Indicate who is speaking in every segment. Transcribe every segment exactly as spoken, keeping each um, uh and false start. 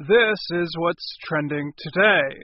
Speaker 1: This is what's trending today.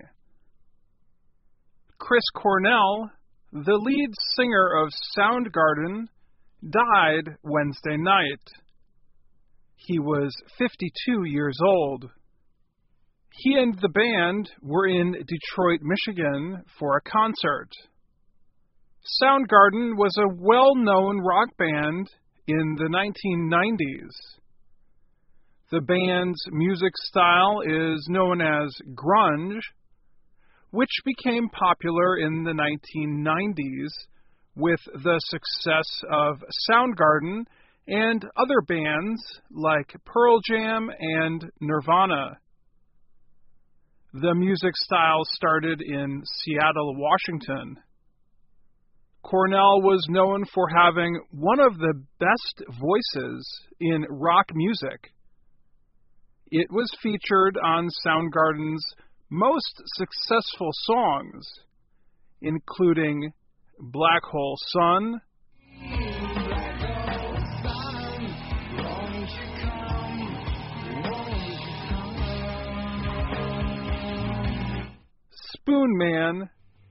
Speaker 1: Chris Cornell, the lead singer of Soundgarden, died Wednesday night. He was fifty-two years old. He and the band were in Detroit, Michigan for a concert. Soundgarden was a well-known rock band in the nineteen nineties. The band's music style is known as grunge, which became popular in the nineteen nineties with the success of Soundgarden and other bands like Pearl Jam and Nirvana. The music style started in Seattle, Washington. Cornell was known for having one of the best voices in rock music. It was featured on Soundgarden's most successful songs, including Black Hole Sun, Spoon Man,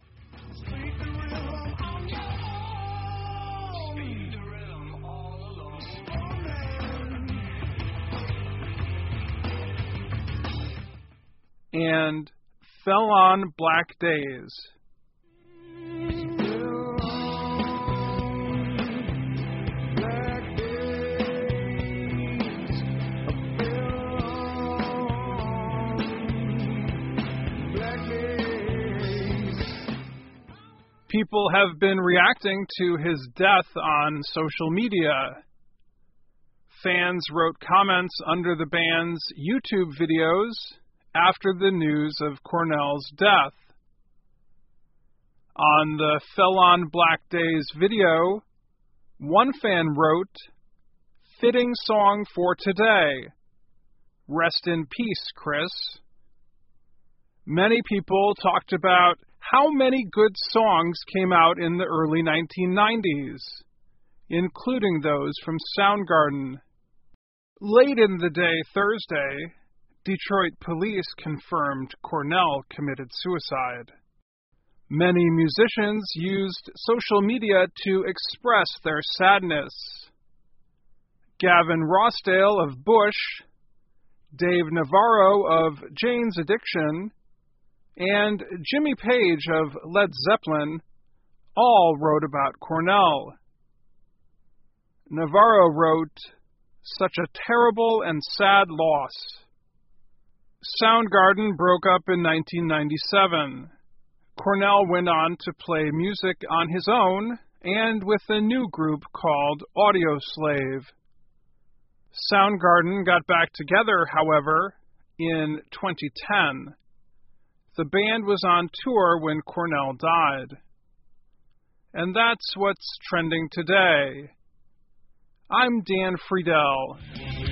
Speaker 1: and Fell on Black Days. People have been reacting to his death on social media. Fans wrote comments under the band's YouTube videos after the news of Cornell's death. On the Fell on Black Days video, one fan wrote, "Fitting song for today. Rest in peace, Chris." Many people talked about how many good songs came out in the early nineteen nineties, including those from Soundgarden. Late in the day Thursday, Detroit police confirmed Cornell committed suicide. Many musicians used social media to express their sadness. Gavin Rossdale of Bush, Dave Navarro of Jane's Addiction, and Jimmy Page of Led Zeppelin all wrote about Cornell. Navarro wrote, "Such a terrible and sad loss." Soundgarden broke up in nineteen ninety-seven. Cornell went on to play music on his own and with a new group called Audioslave. Soundgarden got back together, however, in twenty ten. The band was on tour when Cornell died. And that's what's trending today. I'm Dan Friedel.